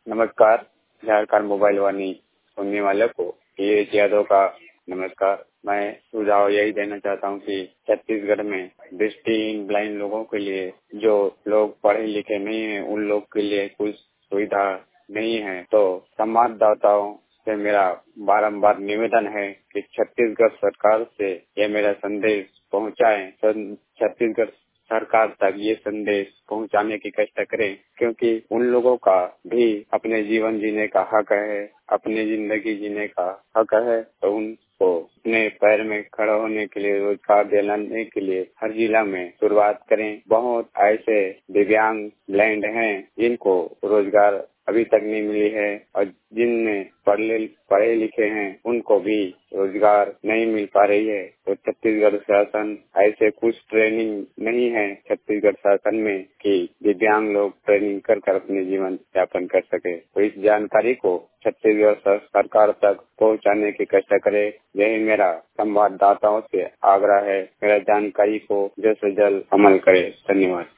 नमस्कार। झारखंड मोबाइल वाणी सुनने वालों को ये यादव का नमस्कार। मैं सुझाव यही देना चाहता हूँ कि छत्तीसगढ़ में दृष्टिहीन ब्लाइंड लोगों के लिए जो लोग पढ़े लिखे नहीं हैं उन लोग के लिए कुछ सुविधा नहीं है। तो संवाददाताओं से मेरा बारंबार निवेदन है कि छत्तीसगढ़ सरकार से ये मेरा संदेश पहुँचाएं। छत्तीसगढ़ सरकार तक ये संदेश पहुंचाने की कष्ट करें, क्योंकि उन लोगों का भी अपने जीवन जीने का हक है, अपनी जिंदगी जीने का हक है। तो उनको अपने पैर में खड़ा होने के लिए, रोजगार दिलाने के लिए हर जिला में शुरुआत करें। बहुत ऐसे दिव्यांग ब्लाइंड हैं जिनको रोजगार अभी तक नहीं मिली है और जिनने पढ़े लिखे हैं उनको भी रोजगार नहीं मिल पा रही है। तो छत्तीसगढ़ शासन ऐसे कुछ ट्रेनिंग नहीं है छत्तीसगढ़ शासन में कि दिव्यांग लोग ट्रेनिंग कर अपने जीवन यापन कर सके। तो इस जानकारी को छत्तीसगढ़ सरकार तक पहुंचाने की कष्ट करे। यही मेरा संवाददाताओं से आग्रह है। मेरा जानकारी को जल्द से जल्द अमल करे। धन्यवाद।